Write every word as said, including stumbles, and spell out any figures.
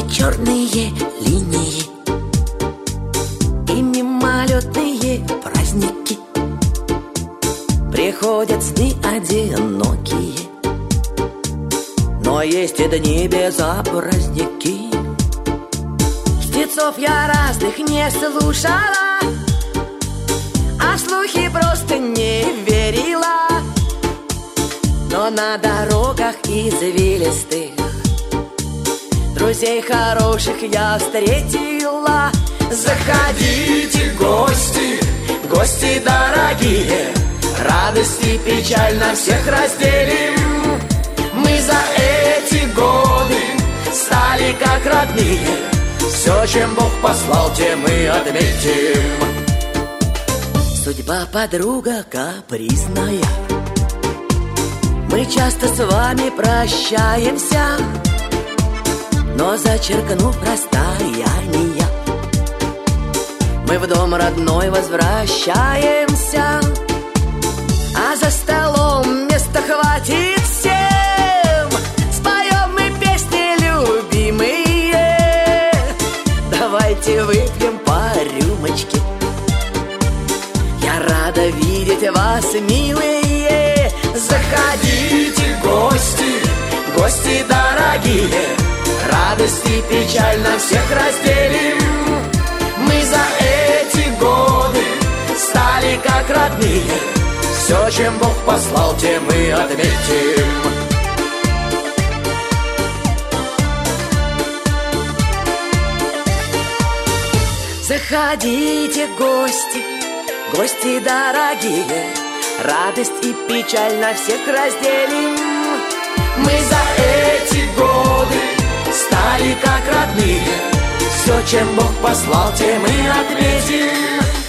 черные линии и мимолетные праздники. Приходят сны одинокие, но есть и дни безобразники. Стихов я разных не слушала, а в слухи просто не верила. Но на дорогах извилистых друзей хороших я встретила. Заходите, гости, гости дорогие, радость и печаль на всех разделим. Мы за эти годы стали как родные, все, чем Бог послал, тем мы отметим. Судьба подруга капризная, мы часто с вами прощаемся, но зачеркнув расстояния, мы в дом родной возвращаемся. А за столом места хватит всем, споем мы песни любимые. Давайте выпьем по рюмочке, я рада видеть вас, милые. Заходите, гости, гости дорогие, радость и печаль на всех разделим. Мы за эти годы стали как родные, все, чем Бог послал, тем мы отметим. Заходите, гости, гости дорогие, радость и печаль на всех разделим. Мы за эти годы стали как родные, все, чем Бог послал, тем мы отметим.